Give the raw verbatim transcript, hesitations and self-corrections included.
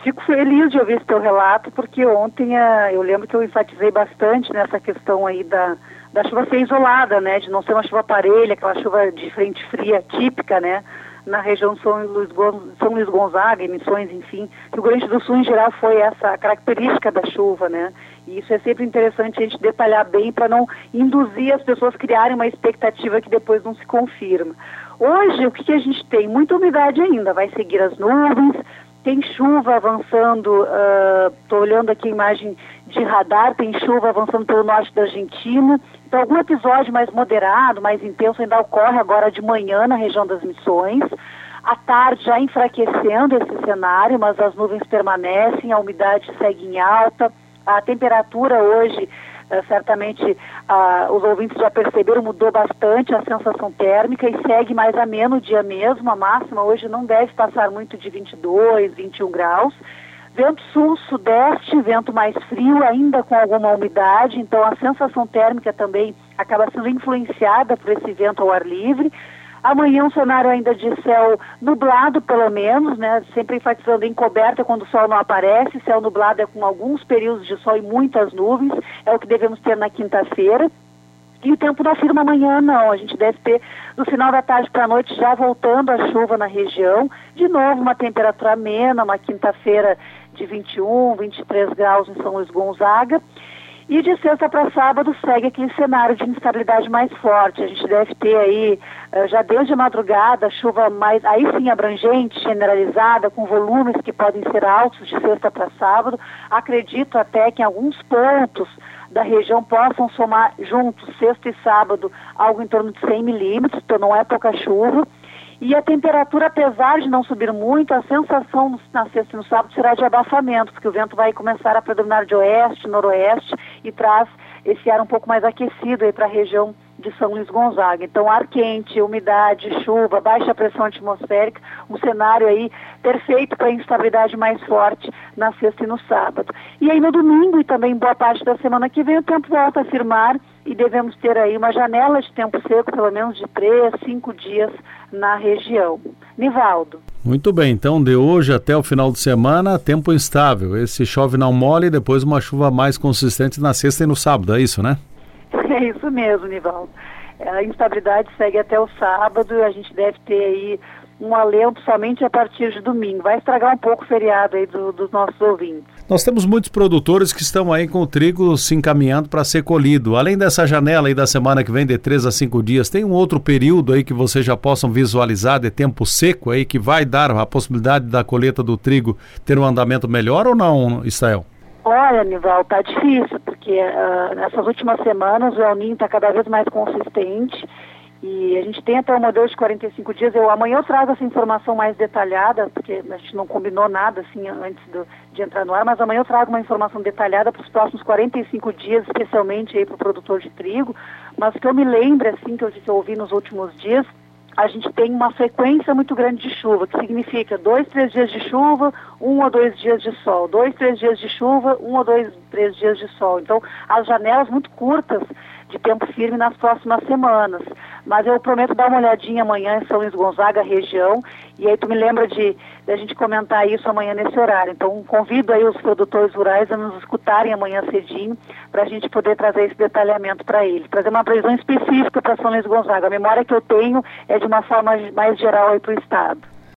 fico feliz de ouvir esse teu relato, porque ontem uh, eu lembro que eu enfatizei bastante nessa questão aí da, da chuva ser isolada, né, de não ser uma chuva parelha, aquela chuva de frente fria típica, né, na região de São Luís, São Luís Gonzaga, e Missões, enfim. Rio Grande do Sul, em geral, foi essa característica da chuva, né? E isso é sempre interessante a gente detalhar bem para não induzir as pessoas a criarem uma expectativa que depois não se confirma. Hoje, o que a gente tem? Muita umidade ainda, vai seguir as nuvens, tem chuva avançando, estou uh, olhando aqui a imagem de radar, tem chuva avançando pelo norte da Argentina. Então, algum episódio mais moderado, mais intenso ainda ocorre agora de manhã na região das Missões. À tarde já enfraquecendo esse cenário, mas as nuvens permanecem, a umidade segue em alta. A temperatura hoje, uh, certamente uh, os ouvintes já perceberam, mudou bastante a sensação térmica e segue mais ameno o dia mesmo. A máxima hoje não deve passar muito de vinte e dois, vinte e um graus. Vento sul-sudeste, vento mais frio, ainda com alguma umidade, então a sensação térmica também acaba sendo influenciada por esse vento ao ar livre. Amanhã um cenário ainda de céu nublado, pelo menos, né? Sempre enfatizando em coberta quando o sol não aparece. Céu nublado é com alguns períodos de sol e muitas nuvens, é o que devemos ter na quinta-feira. E o tempo não firma amanhã, não. A gente deve ter, no final da tarde para a noite, já voltando a chuva na região. De novo, uma temperatura amena, uma quinta-feira de vinte e um, vinte e três graus em São Luís Gonzaga. E de sexta para sábado segue aquele cenário de instabilidade mais forte. A gente deve ter aí, já desde a madrugada, chuva mais, aí sim abrangente, generalizada, com volumes que podem ser altos de sexta para sábado. Acredito até que em alguns pontos da região possam somar juntos, sexta e sábado, algo em torno de cem milímetros, então não é pouca chuva. E a temperatura, apesar de não subir muito, a sensação na sexta e no sábado será de abafamento, porque o vento vai começar a predominar de oeste, noroeste e traz esse ar um pouco mais aquecido aí para a região de São Luís Gonzaga. Então, ar quente, umidade, chuva, baixa pressão atmosférica, um cenário aí perfeito para instabilidade mais forte na sexta e no sábado. E aí no domingo e também boa parte da semana que vem o tempo volta a firmar e devemos ter aí uma janela de tempo seco, pelo menos de três, cinco dias na região. Nivaldo. Muito bem, então de hoje até o final de semana, tempo instável. Esse chove não mole e depois uma chuva mais consistente na sexta e no sábado, é isso, né? É isso mesmo, Nivaldo. A instabilidade segue até o sábado e a gente deve ter aí um alento somente a partir de domingo. Vai estragar um pouco o feriado aí do, dos nossos ouvintes. Nós temos muitos produtores que estão aí com o trigo se encaminhando para ser colhido. Além dessa janela aí da semana que vem de três a cinco dias, tem um outro período aí que vocês já possam visualizar de tempo seco aí que vai dar a possibilidade da colheita do trigo ter um andamento melhor ou não, Estael? Olha, Nival, tá difícil, porque uh, nessas últimas semanas o El Niño está cada vez mais consistente e a gente tem até um modelo de quarenta e cinco dias. Eu, amanhã eu trago essa informação mais detalhada, porque a gente não combinou nada assim antes do, de entrar no ar, mas amanhã eu trago uma informação detalhada para os próximos quarenta e cinco dias, especialmente aí para o produtor de trigo. Mas que eu me lembro, assim, que eu, que eu ouvi nos últimos dias, a gente tem uma frequência muito grande de chuva, que significa dois, três dias de chuva, um ou dois dias de sol. Dois, três dias de chuva, um ou dois, três dias de sol. Então, as janelas muito curtas de tempo firme nas próximas semanas. Mas eu prometo dar uma olhadinha amanhã em São Luís Gonzaga, região, e aí tu me lembra de, de a gente comentar isso amanhã nesse horário. Então, convido aí os produtores rurais a nos escutarem amanhã cedinho, para a gente poder trazer esse detalhamento para eles. Trazer uma previsão específica para São Luís Gonzaga. A memória que eu tenho é de uma forma mais geral aí para o estado.